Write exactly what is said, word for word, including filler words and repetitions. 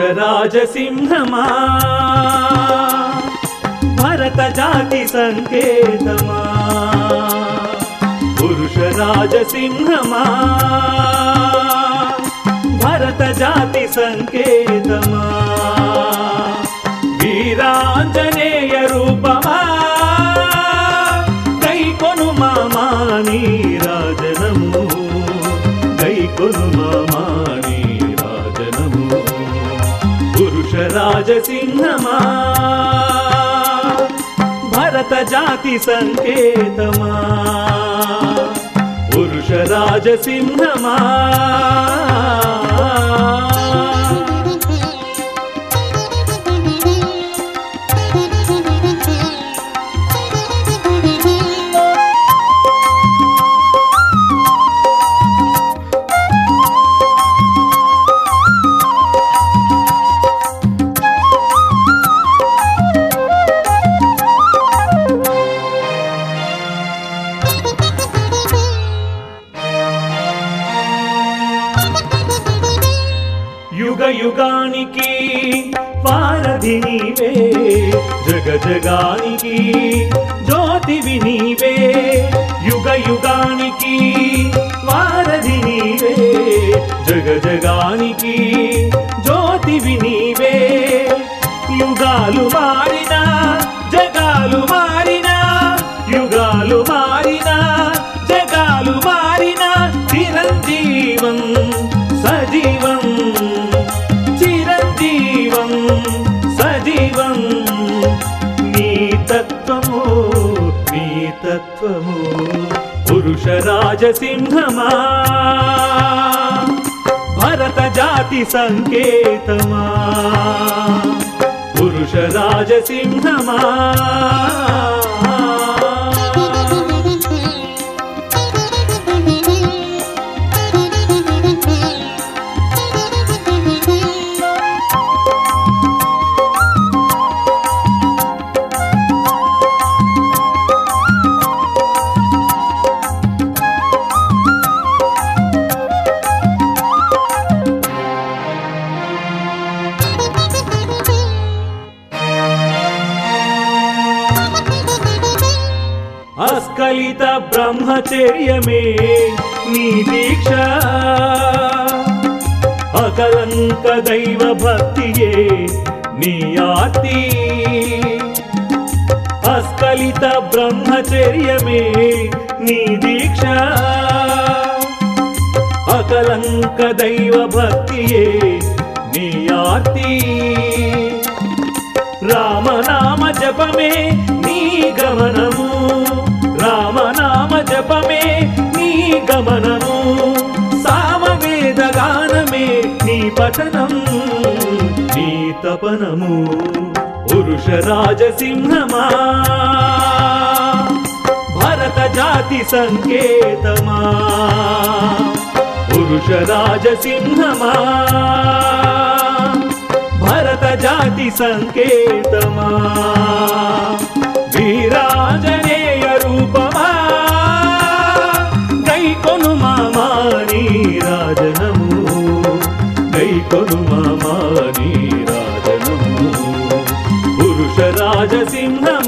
రాజసింహమా భరత జాతి సంకేతమా పురుష రాజసింహమా భరత జాతి సంకేతమా వీరాంజనేయ రూపమా గైకొను మామాని రాజనము గైకొను మామాని రాజనము పురుష రాజసింహమా భరత జాతి సంకేతమా పురుష రాజసింహమా యుగ యుగానికి వారధి నీవే జగ జగానికి జ్యోతివి నీవే యుగ యుగానికి వారధి నీవే జగ జగానికి జ్యోతివి నీవే యుగాలు మారినా జగాలు మారినా యుగాలు మారినా జగాలు మారినా చిరంజీవం సజీవం చిరంజీవం సజీవం నీ తత్వము నీ తత్వము పురుష రాజసింహమా భరత జాతి సంకేతమా పురుష రాజసింహమా అస్కలిత బ్రహ్మచర్యమే నీ దీక్ష అకలంక దైవ భక్తియే నీ ఆర్తి అస్కలిత బ్రహ్మచర్యమే నీ దీక్ష అకలంక దైవ భక్తియే నీ ఆర్తి రామనామ జపమే నీ గమనము రామనామ జపమే నీ గమనము సామవేద గానమే నీ పఠనం నీ తపనము పురుష రాజసింహమా భరత జాతి సంకేతమా పురుష రాజసింహమా భరత జాతి సంకేతమా వీరాంజనేయ రూపమా గైకొను మామాని రాజనము గైకొను మామాని రాజనము పురుష రాజసింహ